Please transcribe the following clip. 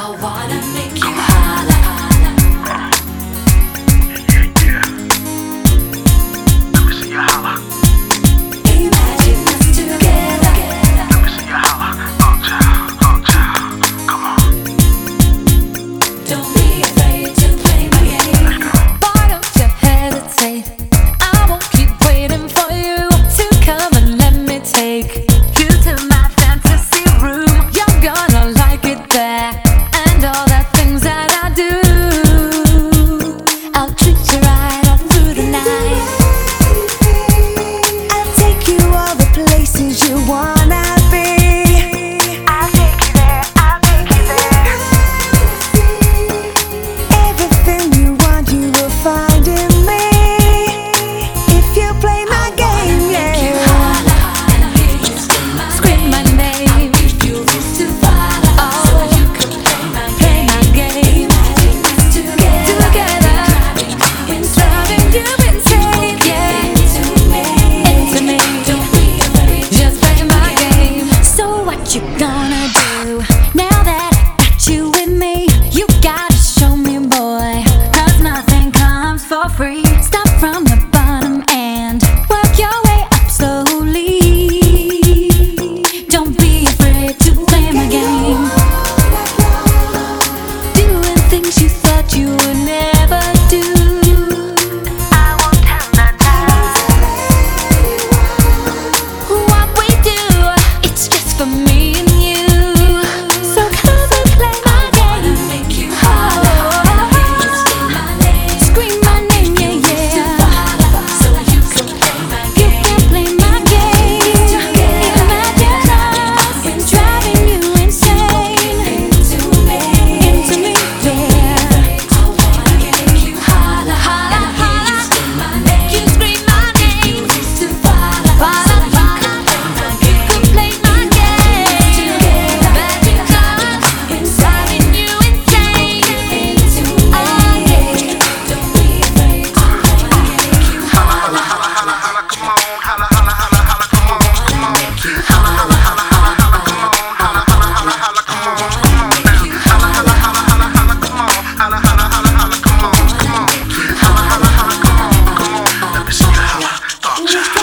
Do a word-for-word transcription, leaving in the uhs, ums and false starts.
wanna make you holla, holla. Yeah, yeah. Let me see you holla. Imagine us together. Let me see you holla. Oh child, oh child, come on. Don't be afraid to play my game. Why don't you hesitate? I won't keep waiting for you to come and let me take you to my fantasy room. You're gonna like it there, and all the things that I do. I'll treat you right all through the night. I'll take you all the places you wanna be. I'll take you there, I'll take you there. Everything you want you will find in me. If you play my game, yeah. Holla, and I hear you scream my Scream my name, If you used to follow, so you could play my play my game. Imagine us together. Together, It's driving you insane, yeah. into me. Into me. Don't be afraid. Just play my game. So what you gonna do now that I got you with me? You gotta show me, boy, 'cause nothing comes for free. Start from the bottom and work your way up slowly. Don't be afraid to play my game. Doing things you thought you would never do. I won't tell the lies. What we do, it's just for me and you. So come and play my game. Make you holla, and I hear you scream my name. Scream my name, yeah, yeah. So you could play my You game. can play my game. Imagine us driving you insane. Into me. Into me, yeah. I wanna make you holla, Holla, and I hear you holla. scream my You name. scream my name. Used to follow, Follow, so you follow. could play my You game. can play my game. Imagine us driving you insane. Into me. Oh, yeah. Don't be afraid to play my game. Holla, holla, holla, holla, come on. Holla, holla, holla, holla, come on, come on. Holla, holla, holla, holla, holla, come on. Holla, holla, holla, holla, come on, come on now. Holla, holla, holla, holla, holla, come on. Holla, holla, holla, holla, come on, come on. Holla, holla, holla, come on, come on. Let me see you holla. Oh child.